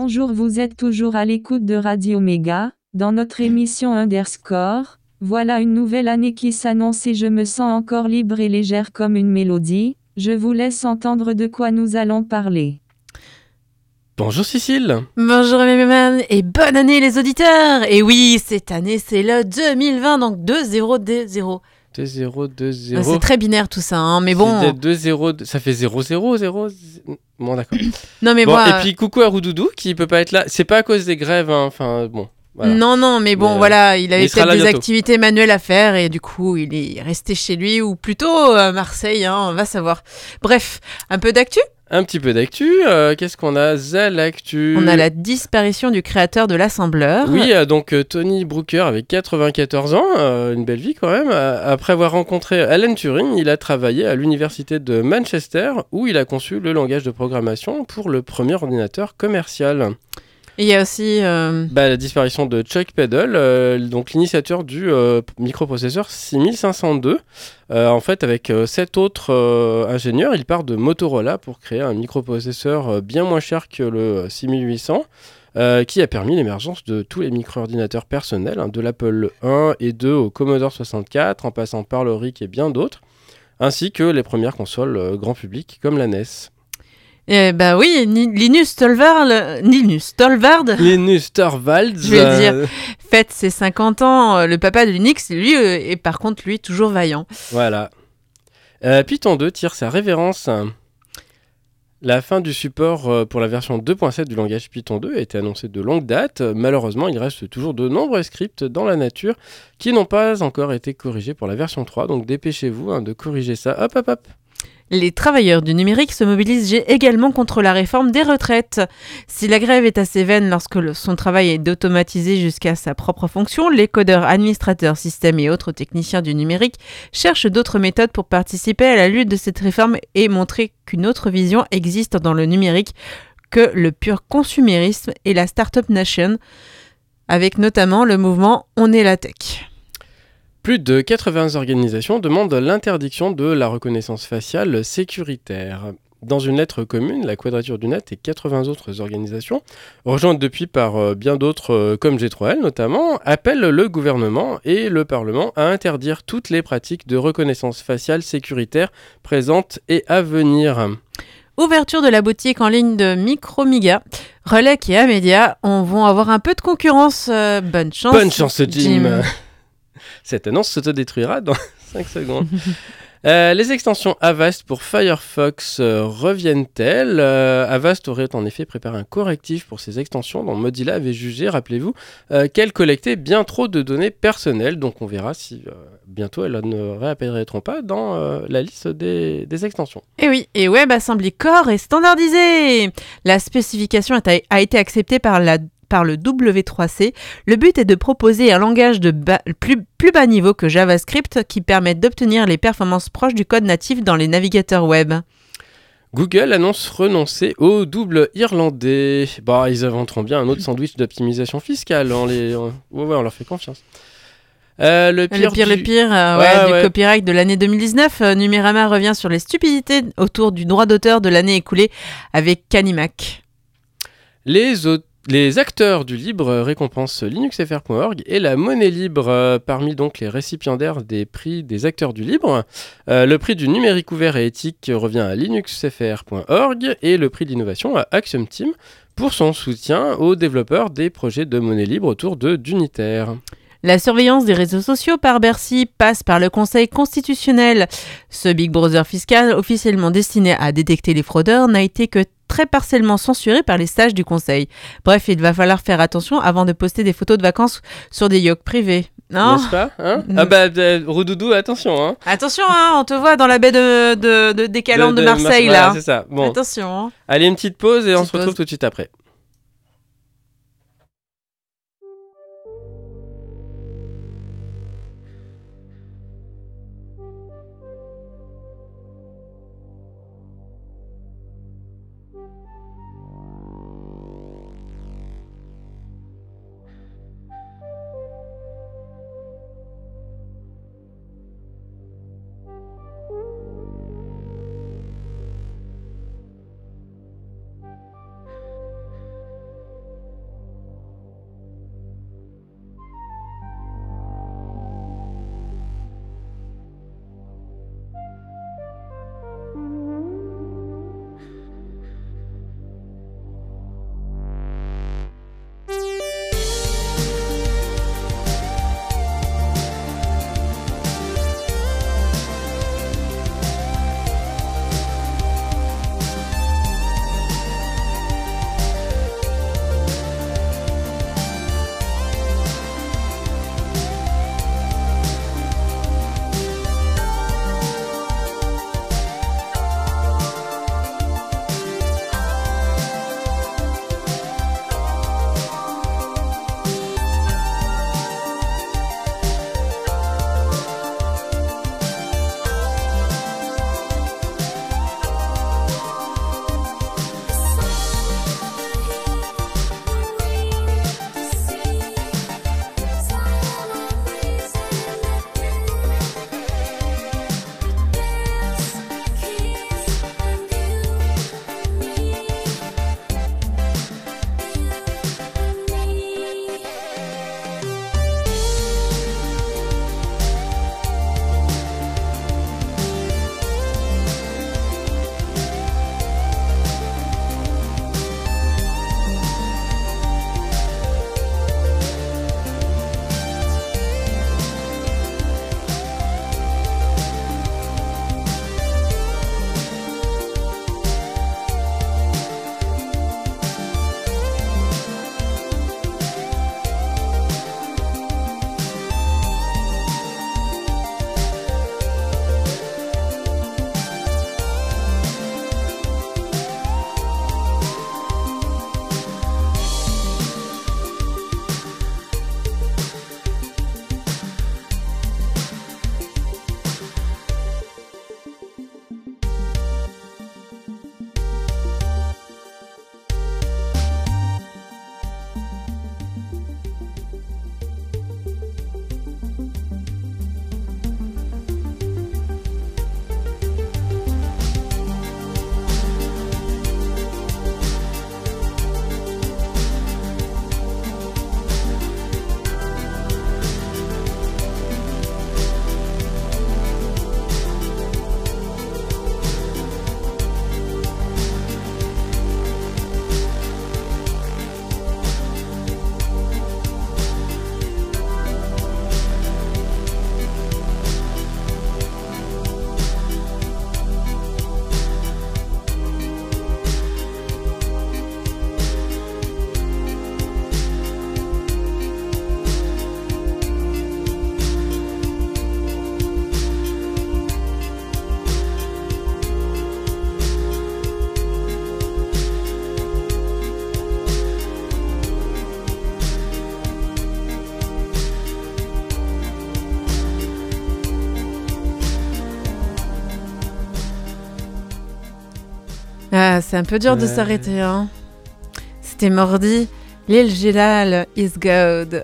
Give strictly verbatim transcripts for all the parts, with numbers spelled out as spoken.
bonjour, vous êtes toujours à l'écoute de Radio Méga, dans notre émission Underscore. Voilà une nouvelle année qui s'annonce et je me sens encore libre et légère comme une mélodie. Je vous laisse entendre de quoi nous allons parler. Bonjour Cécile. Bonjour Méméman et bonne année les auditeurs. Et oui, cette année c'est le deux mille vingt, donc deux zéro deux zéro. deux zéro deux zéro. C'est très binaire tout ça, hein, mais bon. C'est deux zéro, ça fait zéro zéro zéro. Bon d'accord. Non mais bon, moi. Et puis coucou à Roudoudou qui peut pas être là. C'est pas à cause des grèves, hein. Enfin bon. Voilà. Non, non, mais bon, mais, voilà, il avait peut-être des bientôt. activités manuelles à faire et du coup, il est resté chez lui ou plutôt à Marseille, hein, on va savoir. Bref, un peu d'actu ? Un petit peu d'actu. Euh, qu'est-ce qu'on a ? Zalactu. On a la disparition du créateur de l'assembleur. Oui, euh, donc euh, Tony Brooker avec quatre-vingt-quatorze ans, euh, une belle vie quand même. Euh, après avoir rencontré Alan Turing, il a travaillé à l'université de Manchester où il a conçu le langage de programmation pour le premier ordinateur commercial. Et il y a aussi euh... bah, la disparition de Chuck Peddle, euh, donc l'initiateur du euh, microprocesseur six mille cinq cent deux. Euh, en fait, avec euh, sept autres euh, ingénieurs, il part de Motorola pour créer un microprocesseur euh, bien moins cher que le six mille huit cents, euh, qui a permis l'émergence de tous les micro-ordinateurs personnels, hein, de l'Apple un et deux au Commodore soixante-quatre, en passant par le R I C et bien d'autres, ainsi que les premières consoles euh, grand public comme la N E S. Eh ben oui, Linus Torvald, Linus Torvald, Linus Torvalds, je vais dire, fête ses cinquante ans, le papa de Linux, lui, euh, est par contre, lui, toujours vaillant. Voilà. Euh, Python deux tire sa révérence. La fin du support pour la version deux point sept du langage Python deux a été annoncée de longue date. Malheureusement, il reste toujours de nombreux scripts dans la nature qui n'ont pas encore été corrigés pour la version trois, donc dépêchez-vous hein, de corriger ça. Hop, hop, hop. Les travailleurs du numérique se mobilisent également contre la réforme des retraites. Si la grève est assez vaine lorsque le, son travail est d'automatiser jusqu'à sa propre fonction, les codeurs, administrateurs, systèmes et autres techniciens du numérique cherchent d'autres méthodes pour participer à la lutte de cette réforme et montrer qu'une autre vision existe dans le numérique que le pur consumérisme et la Startup Nation, avec notamment le mouvement On est la tech. Plus de quatre-vingts organisations demandent l'interdiction de la reconnaissance faciale sécuritaire. Dans une lettre commune, la Quadrature du Net et quatre-vingts autres organisations, rejointes depuis par euh, bien d'autres euh, comme G trois L notamment, appellent le gouvernement et le Parlement à interdire toutes les pratiques de reconnaissance faciale sécuritaire présentes et à venir. Ouverture de la boutique en ligne de Micromiga. Relec et Amedia on vont avoir un peu de concurrence. Euh, bonne chance. Bonne chance, Jim. Jim. Cette annonce s'autodétruira dans cinq secondes. Euh, les extensions Avast pour Firefox euh, reviennent-elles ? euh, Avast aurait en effet préparé un correctif pour ces extensions dont Mozilla avait jugé, rappelez-vous, euh, qu'elles collectaient bien trop de données personnelles. Donc on verra si euh, bientôt elles ne réapparaîtront pas dans euh, la liste des, des extensions. Et oui, et WebAssembly Core est standardisé. La spécification a, a été acceptée par la par le W trois C. Le but est de proposer un langage de bas, plus, plus bas niveau que JavaScript qui permet d'obtenir les performances proches du code natif dans les navigateurs web. Google annonce renoncer au double irlandais. Bah, ils inventeront bien un autre sandwich d'optimisation fiscale. On, les... ouais, ouais, on leur fait confiance. Euh, le pire, le pire, du, le pire euh, ouais, ouais, du ouais. copyright de l'année deux mille dix-neuf. Euh, Numérama revient sur les stupidités autour du droit d'auteur de l'année écoulée avec Canimac. Les auteurs Les acteurs du libre récompensent linuxfr point org et la monnaie libre euh, parmi donc les récipiendaires des prix des acteurs du libre. Euh, le prix du numérique ouvert et éthique revient à linuxfr point org et le prix d'innovation à Axiom Team pour son soutien aux développeurs des projets de monnaie libre autour de d'Unitaire. La surveillance des réseaux sociaux par Bercy passe par le Conseil constitutionnel. Ce Big Brother fiscal, officiellement destiné à détecter les fraudeurs, n'a été que très partiellement censuré par les sages du Conseil. Bref, il va falloir faire attention avant de poster des photos de vacances sur des yachts privés. Non ? N'est-ce pas hein Ah bah, euh, Roudoudou, attention hein. Attention, hein, on te voit dans la baie de, de, de, des Calanques de, de, de Marseille, Mar- là. Voilà, c'est ça. Bon. Attention. Hein. Allez, une petite pause et petite on se retrouve pause. tout de suite après. Ah, c'est un peu dur ouais. de s'arrêter, hein. C'était Mordi, Lil Gilal is God.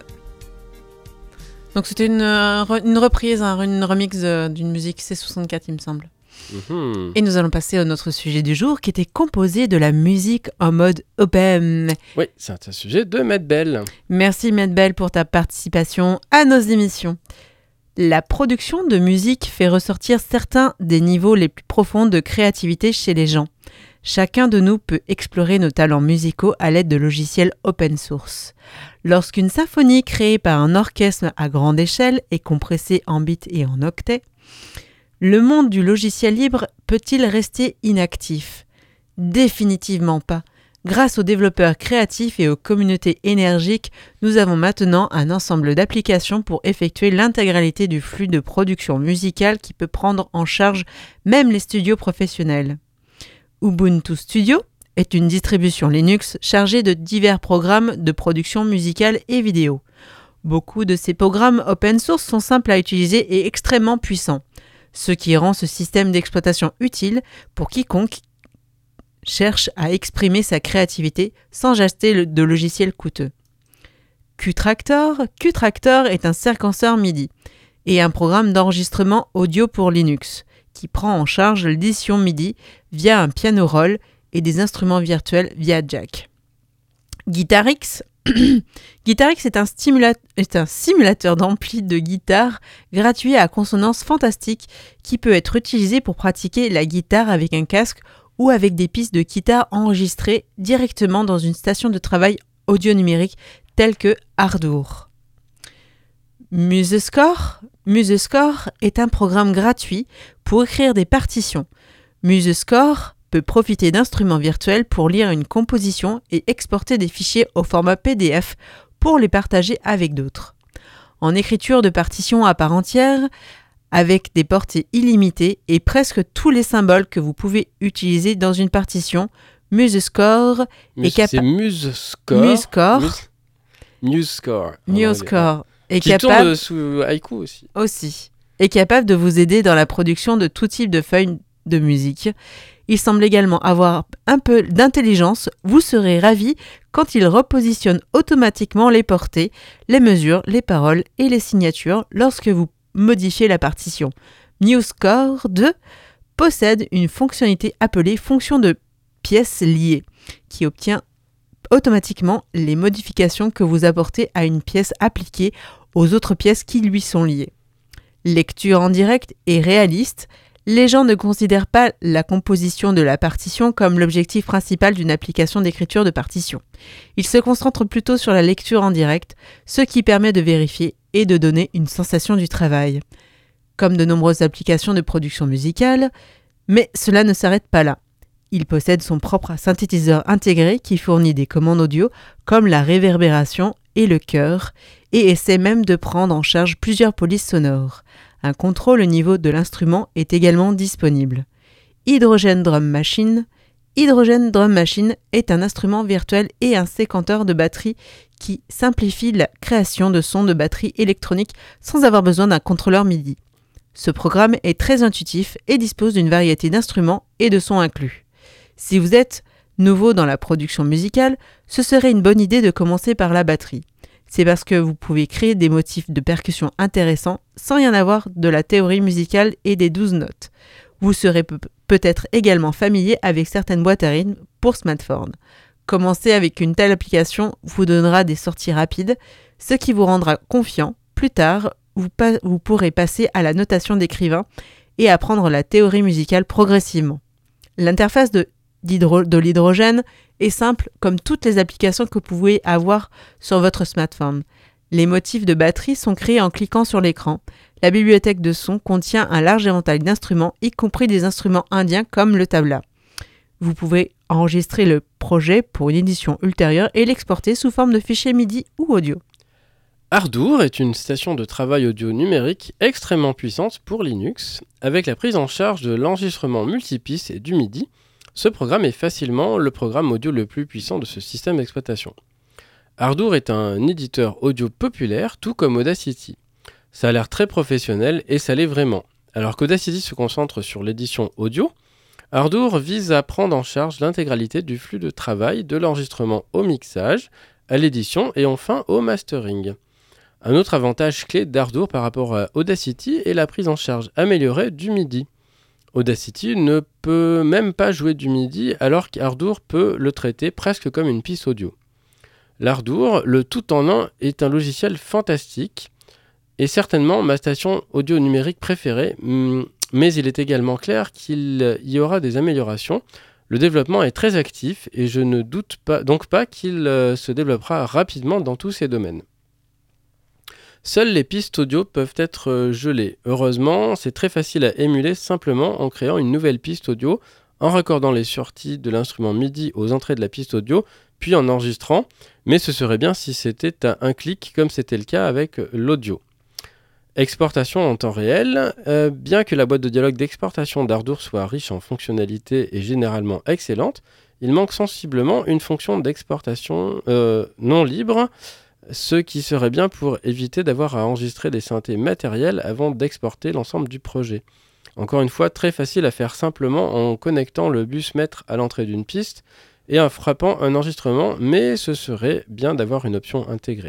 Donc c'était une, une reprise, hein, une remix d'une musique C soixante-quatre, il me semble. Mmh. Et nous allons passer à notre sujet du jour, qui était composé de la musique en mode open. Oui, c'est un sujet de Medbel. Merci Medbel pour ta participation à nos émissions. La production de musique fait ressortir certains des niveaux les plus profonds de créativité chez les gens. Chacun de nous peut explorer nos talents musicaux à l'aide de logiciels open source. Lorsqu'une symphonie créée par un orchestre à grande échelle est compressée en bits et en octets, le monde du logiciel libre peut-il rester inactif ? Définitivement pas. Grâce aux développeurs créatifs et aux communautés énergiques, nous avons maintenant un ensemble d'applications pour effectuer l'intégralité du flux de production musicale qui peut prendre en charge même les studios professionnels. Ubuntu Studio est une distribution Linux chargée de divers programmes de production musicale et vidéo. Beaucoup de ces programmes open source sont simples à utiliser et extrêmement puissants, ce qui rend ce système d'exploitation utile pour quiconque cherche à exprimer sa créativité sans acheter de logiciels coûteux. Qtractor, Qtractor est un séquenceur MIDI et un programme d'enregistrement audio pour Linux qui prend en charge l'édition MIDI via un piano roll et des instruments virtuels via jack. Guitarix Guitarix est un, stimula- est un simulateur d'ampli de guitare gratuit à consonance fantastique qui peut être utilisé pour pratiquer la guitare avec un casque ou avec des pistes de guitare enregistrées directement dans une station de travail audio numérique telle que Ardour. MuseScore MuseScore est un programme gratuit pour écrire des partitions. MuseScore peut profiter d'instruments virtuels pour lire une composition et exporter des fichiers au format P D F pour les partager avec d'autres. En écriture de partitions à part entière, avec des portées illimitées et presque tous les symboles que vous pouvez utiliser dans une partition, MuseScore Mus- est capable... C'est MuseScore MuseScore Mus- MuseScore. MuseScore est Qui capable... tourne sous Haiku aussi. Aussi. Est capable de vous aider dans la production de tout type de feuilles de musique. Il semble également avoir un peu d'intelligence. Vous serez ravis quand il repositionne automatiquement les portées, les mesures, les paroles et les signatures lorsque vous modifiez la partition. MuseScore deux possède une fonctionnalité appelée fonction de pièces liées, qui obtient automatiquement les modifications que vous apportez à une pièce appliquées aux autres pièces qui lui sont liées. Lecture en direct et réaliste. Les gens ne considèrent pas la composition de la partition comme l'objectif principal d'une application d'écriture de partition. Ils se concentrent plutôt sur la lecture en direct, ce qui permet de vérifier et de donner une sensation du travail. Comme de nombreuses applications de production musicale, mais cela ne s'arrête pas là. Il possède son propre synthétiseur intégré qui fournit des commandes audio comme la réverbération et le chœur, et essaie même de prendre en charge plusieurs polices sonores. Un contrôle au niveau de l'instrument est également disponible. Hydrogen Drum Machine. Hydrogen Drum Machine est un instrument virtuel et un séquenteur de batterie qui simplifie la création de sons de batterie électronique sans avoir besoin d'un contrôleur MIDI. Ce programme est très intuitif et dispose d'une variété d'instruments et de sons inclus. Si vous êtes nouveau dans la production musicale, ce serait une bonne idée de commencer par la batterie. C'est parce que vous pouvez créer des motifs de percussion intéressants sans rien avoir de la théorie musicale et des douze notes. Vous serez pe- peut-être également familier avec certaines boîtes à rythme pour smartphone. Commencer avec une telle application vous donnera des sorties rapides, ce qui vous rendra confiant. Plus tard, vous, pa- vous pourrez passer à la notation d'écrivain et apprendre la théorie musicale progressivement. L'interface de, d'hydro- de l'hydrogène est simple comme toutes les applications que vous pouvez avoir sur votre smartphone. Les motifs de batterie sont créés en cliquant sur l'écran. La bibliothèque de sons contient un large éventail d'instruments, y compris des instruments indiens comme le tabla. Vous pouvez enregistrer le projet pour une édition ultérieure et l'exporter sous forme de fichier MIDI ou audio. Ardour est une station de travail audio numérique extrêmement puissante pour Linux. Avec la prise en charge de l'enregistrement multipiste et du MIDI, ce programme est facilement le programme audio le plus puissant de ce système d'exploitation. Ardour est un éditeur audio populaire, tout comme Audacity. Ça a l'air très professionnel et ça l'est vraiment. Alors qu'Audacity se concentre sur l'édition audio, Ardour vise à prendre en charge l'intégralité du flux de travail de l'enregistrement au mixage, à l'édition et enfin au mastering. Un autre avantage clé d'Ardour par rapport à Audacity est la prise en charge améliorée du MIDI. Audacity ne peut même pas jouer du MIDI alors qu'Ardour peut le traiter presque comme une piste audio. L'Ardour, le tout en un, est un logiciel fantastique et certainement ma station audio numérique préférée, mais il est également clair qu'il y aura des améliorations. Le développement est très actif et je ne doute pas, donc pas qu'il se développera rapidement dans tous ces domaines. Seules les pistes audio peuvent être gelées. Heureusement, c'est très facile à émuler simplement en créant une nouvelle piste audio, en raccordant les sorties de l'instrument MIDI aux entrées de la piste audio, puis en enregistrant, mais ce serait bien si c'était à un clic comme c'était le cas avec l'audio. Exportation en temps réel. Euh, bien que la boîte de dialogue d'exportation d'Ardour soit riche en fonctionnalités et généralement excellente, il manque sensiblement une fonction d'exportation euh, non libre, ce qui serait bien pour éviter d'avoir à enregistrer des synthés matériels avant d'exporter l'ensemble du projet. Encore une fois, très facile à faire simplement en connectant le bus maître à l'entrée d'une piste et en frappant un enregistrement, mais ce serait bien d'avoir une option intégrée.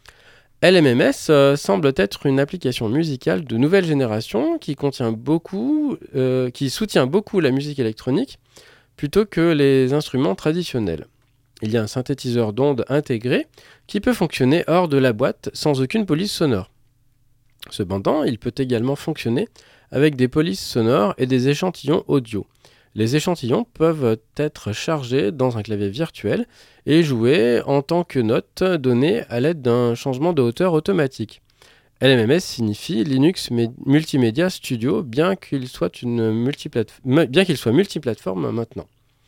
L M M S euh, semble être une application musicale de nouvelle génération qui, contient beaucoup, euh, qui soutient beaucoup la musique électronique plutôt que les instruments traditionnels. Il y a un synthétiseur d'ondes intégré qui peut fonctionner hors de la boîte sans aucune police sonore. Cependant, il peut également fonctionner avec des polices sonores et des échantillons audio. Les échantillons peuvent être chargés dans un clavier virtuel et joués en tant que notes données à l'aide d'un changement de hauteur automatique. L M M S signifie Linux Multimedia Studio, bien qu'il soit, une multiplate- bien qu'il soit multiplateforme maintenant.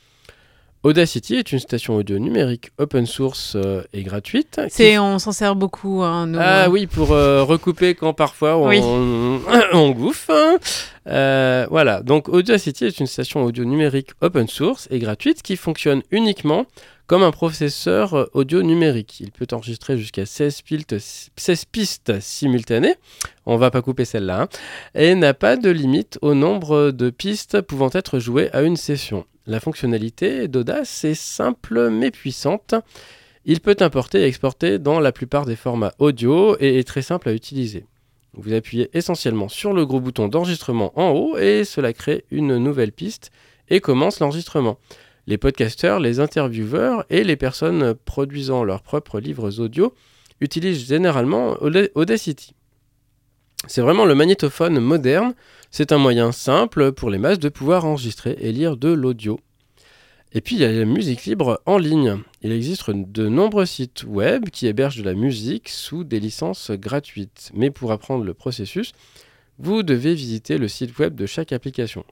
Audacity est une station audio numérique open source euh, et gratuite. C'est, qui... on s'en sert beaucoup. Hein, nous, ah hein. oui, pour euh, recouper quand parfois on, Oui. on, on gouffe. Hein. Euh, voilà, donc Audacity est une station audio numérique open source et gratuite qui fonctionne uniquement comme un processeur audio numérique. Il peut enregistrer jusqu'à seize pistes, seize pistes simultanées, on va pas couper celle-là, hein, et n'a pas de limite au nombre de pistes pouvant être jouées à une session. La fonctionnalité d'Audace est simple mais puissante. Il peut importer et exporter dans la plupart des formats audio et est très simple à utiliser. Vous appuyez essentiellement sur le gros bouton d'enregistrement en haut et cela crée une nouvelle piste et commence l'enregistrement. Les podcasteurs, les intervieweurs et les personnes produisant leurs propres livres audio utilisent généralement Audacity. C'est vraiment le magnétophone moderne. C'est un moyen simple pour les masses de pouvoir enregistrer et lire de l'audio. Et puis il y a la musique libre en ligne. Il existe de nombreux sites web qui hébergent de la musique sous des licences gratuites. Mais pour apprendre le processus, vous devez visiter le site web de chaque application.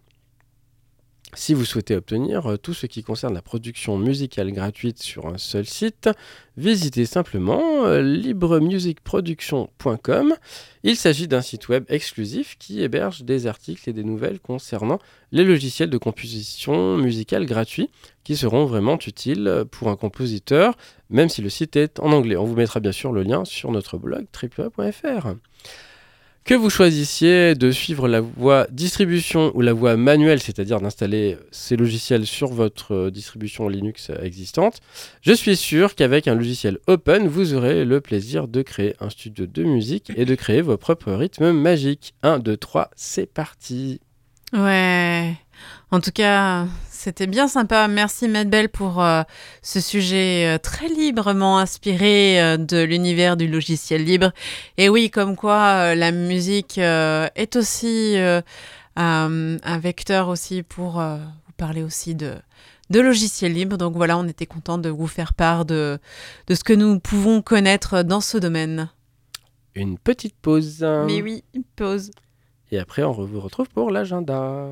Si vous souhaitez obtenir tout ce qui concerne la production musicale gratuite sur un seul site, visitez simplement libre music production point com. Il s'agit d'un site web exclusif qui héberge des articles et des nouvelles concernant les logiciels de composition musicale gratuits qui seront vraiment utiles pour un compositeur, même si le site est en anglais. On vous mettra bien sûr le lien sur notre blog triple a point f r. Que vous choisissiez de suivre la voie distribution ou la voie manuelle, c'est-à-dire d'installer ces logiciels sur votre distribution Linux existante, je suis sûr qu'avec un logiciel open, vous aurez le plaisir de créer un studio de musique et de créer vos propres rythmes magiques. un, deux, trois, c'est parti. Ouais, en tout cas, c'était bien sympa. Merci Medbel pour euh, ce sujet euh, très librement inspiré euh, de l'univers du logiciel libre. Et oui, comme quoi euh, la musique euh, est aussi euh, un, un vecteur aussi pour euh, vous parler aussi de, de logiciels libres. Donc voilà, on était content de vous faire part de, de ce que nous pouvons connaître dans ce domaine. Une petite pause. Mais oui, une pause. Et après, on vous retrouve pour l'agenda.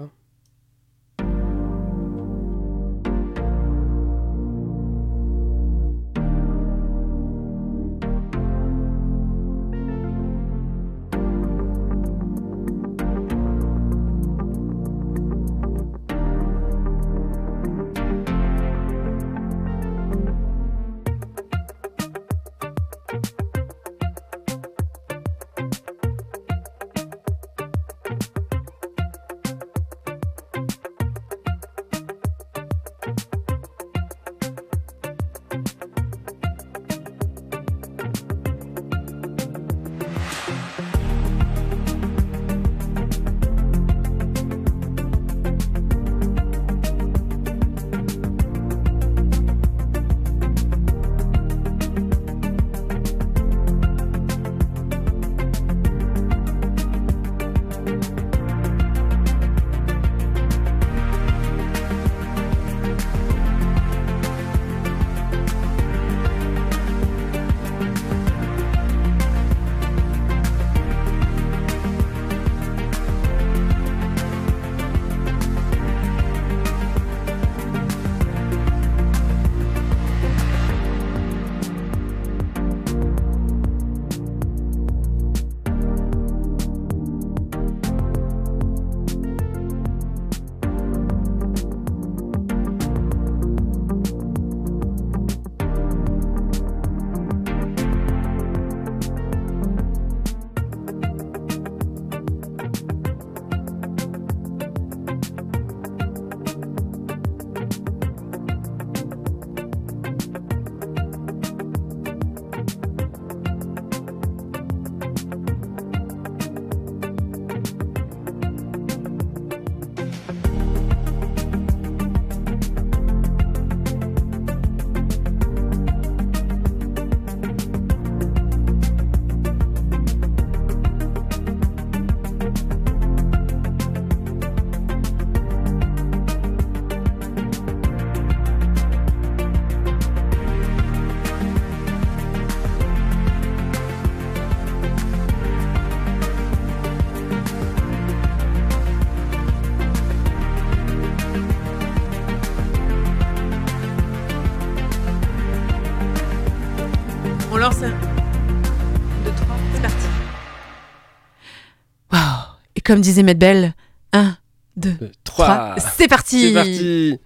comme disait Medbel, un, deux, trois, c'est parti. C'est parti.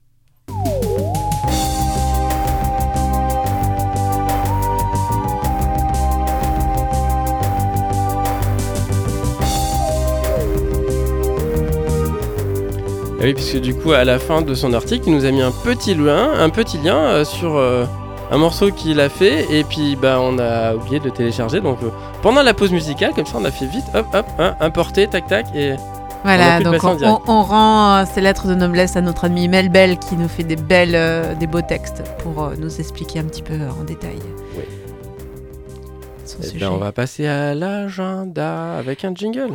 Oui, puisque du coup, à la fin de son article, il nous a mis un petit lien, un petit lien euh, sur euh, un morceau qu'il a fait, et puis bah, on a oublié de le télécharger. Donc euh, pendant la pause musicale, comme ça, on a fait vite, hop, hop, hein, importer, tac, tac, et voilà. On donc on, on, on rend euh, ces lettres de noblesse à notre ami Melbel qui nous fait des belles, euh, des beaux textes pour euh, nous expliquer un petit peu euh, en détail. Oui. Son Eh sujet. ben, on va passer à l'agenda avec un jingle.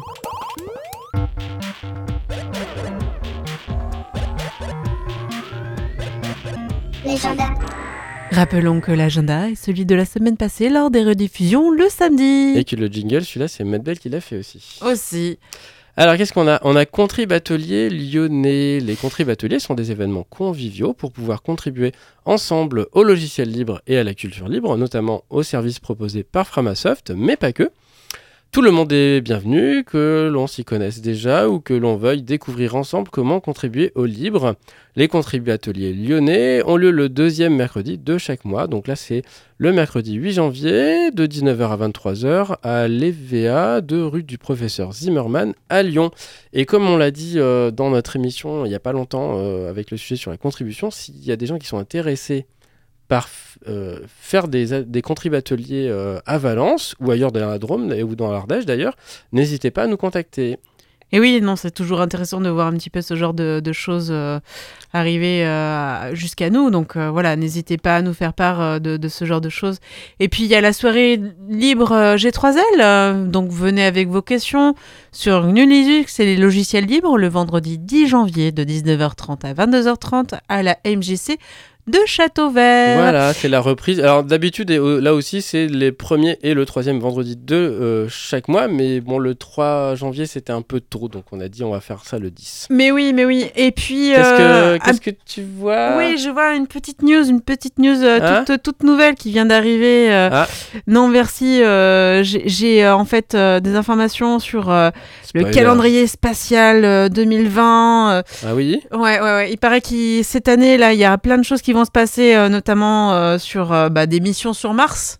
L'agenda. Rappelons que l'agenda est celui de la semaine passée lors des rediffusions le samedi. Et que le jingle, celui-là, c'est Medbel qui l'a fait aussi. Aussi. Alors, qu'est-ce qu'on a ? On a Contrib Atelier lyonnais. Les Contrib Ateliers sont des événements conviviaux pour pouvoir contribuer ensemble au logiciel libre et à la culture libre, notamment aux services proposés par Framasoft, mais pas que. Tout le monde est bienvenu, que l'on s'y connaisse déjà ou que l'on veuille découvrir ensemble comment contribuer au libre. Les Contrib Ateliers lyonnais ont lieu le deuxième mercredi de chaque mois. Donc là, c'est le mercredi huit janvier de dix-neuf heures à vingt-trois heures à l'E V A de rue du Professeur Zimmermann à Lyon. Et comme on l'a dit euh, dans notre émission il n'y a pas longtemps euh, avec le sujet sur la contribution, s'il y a des gens qui sont intéressés par euh, faire des, des contrib ateliers euh, à Valence ou ailleurs dans la Drôme ou dans l'Ardèche d'ailleurs, n'hésitez pas à nous contacter. Et oui, non, c'est toujours intéressant de voir un petit peu ce genre de, de choses euh, arriver euh, jusqu'à nous. Donc euh, voilà, n'hésitez pas à nous faire part euh, de, de ce genre de choses. Et puis il y a la soirée libre euh, G trois L. Euh, donc venez avec vos questions sur G N U Linux et les logiciels libres le vendredi dix janvier de dix-neuf heures trente à vingt-deux heures trente à la M J C de Châteauvert. Voilà, c'est la reprise. Alors d'habitude, et, euh, là aussi, c'est les premiers et le troisième vendredi de euh, chaque mois. Mais bon, le trois janvier, c'était un peu tôt. Donc on a dit, on va faire ça le dix. Mais oui, mais oui. Et puis... Qu'est-ce que, euh, qu'est-ce un... que tu vois ? Oui, je vois une petite news, une petite news euh, Hein toute, toute nouvelle qui vient d'arriver. Euh, Ah. Non, merci. Euh, j'ai j'ai, euh, en fait euh, des informations sur euh, le Spoiler. calendrier spatial euh, deux mille vingt. Euh, Ah oui ? ouais, ouais, ouais. Il paraît que cette année, là, il y a plein de choses qui vont se passer, euh, notamment euh, sur euh, bah, des missions sur Mars.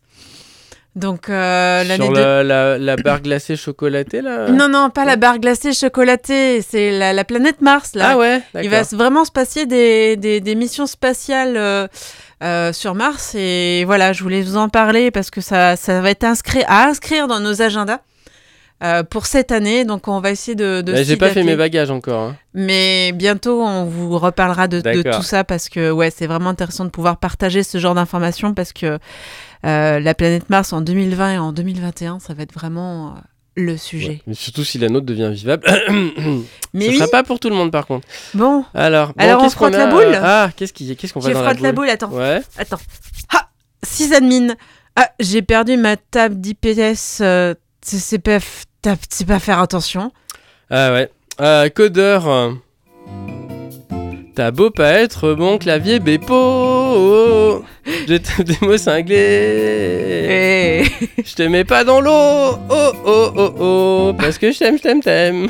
Donc, euh, l'année Sur de... la, la, la barre glacée chocolatée, là ? Non, non, pas la barre glacée chocolatée. C'est la, la planète Mars, là. Ah ouais, d'accord. Il va s- vraiment se passer des, des, des missions spatiales euh, euh, sur Mars. Et voilà, je voulais vous en parler parce que ça, ça va être inscrit, à inscrire dans nos agendas euh, pour cette année. Donc, on va essayer de, de Bah, s'y j'ai pas fait atteler. mes bagages encore. Hein. Mais bientôt, on vous reparlera de, de D'accord. tout ça parce que ouais, c'est vraiment intéressant de pouvoir partager ce genre d'informations parce que euh, la planète Mars en deux mille vingt et en deux mille vingt et un, ça va être vraiment euh, le sujet. Ouais. Mais surtout si la nôtre devient vivable. Mais Ce oui, sera pas pour tout le monde par contre. bon, Alors, bon, Alors, on qu'est-ce qu'on frotte la a boule Ah, qu'est-ce qui, qu'est-ce qu'on va je dans frotte la boule, attends. Ouais. Attends. Ah, sysadmin. Ah, j'ai perdu ma table d'I P S. Euh, c'est, c'est, pas, f- t'as- c'est pas faire attention. Ah ouais. Euh, codeur. euh, T'as beau pas être mon clavier Bepo. Je te des mots cinglés. Et... Je te mets pas dans l'eau. Oh oh oh oh. Parce que je t'aime, je t'aime, t'aime.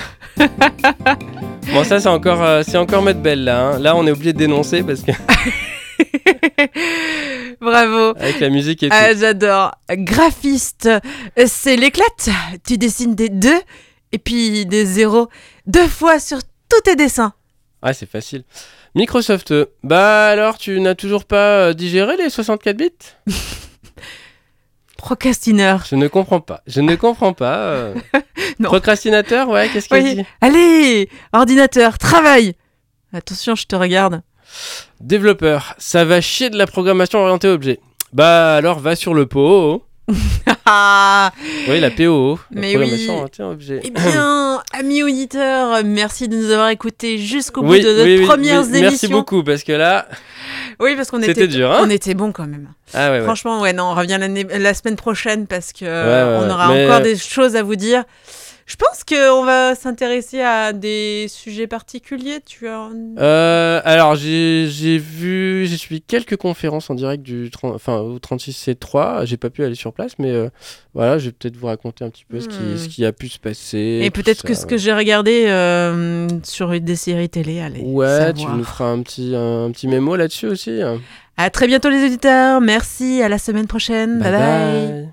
Bon, ça c'est encore, euh, c'est encore mettre belle là. Hein. Là, on est obligé de dénoncer parce que Bravo. avec la musique et tout. Ah, j'adore. Graphiste, euh, c'est l'éclate. Tu dessines des deux et puis des zéros deux fois sur tous tes dessins. Ah, c'est facile. Microsoft, euh, bah alors tu n'as toujours pas euh, digéré les soixante-quatre bits ? Procrastineur. Je ne comprends pas. Je ne comprends pas. euh. Non. Procrastinateur, ouais, qu'est-ce qu'il Oui. dit ? Allez, ordinateur, travaille. Attention, je te regarde. Développeur, ça va chier de la programmation orientée objet. Bah alors va sur le P O O. Ah, Oui, la P O O. La Mais programmation oui. orientée objet. eh bien, amis auditeurs, merci de nous avoir écoutés jusqu'au bout Oui, de notre oui, oui, premières oui, émissions. merci beaucoup parce que là, Oui, parce qu'on C'était était, dur, hein. on était bons quand même. ah ouais, ouais. Franchement, ouais, non, on revient l'année- la semaine prochaine parce que Ouais, euh, ouais, on ouais. aura Mais- encore des choses à vous dire. Je pense qu'on va s'intéresser à des sujets particuliers. Tu as... Euh, alors, j'ai, j'ai vu, j'ai suivi quelques conférences en direct du trente enfin, au trente-six C trois. J'ai pas pu aller sur place, mais euh, voilà, je vais peut-être vous raconter un petit peu ce, qui, Hmm. ce qui a pu se passer. Et tout peut-être ça, que ce que ouais. j'ai regardé euh, sur des séries télé, allez. Ouais, tu savoir. nous feras un petit, un, un petit mémo là-dessus aussi. À très bientôt les auditeurs. Merci. À la semaine prochaine. bye. bye. bye.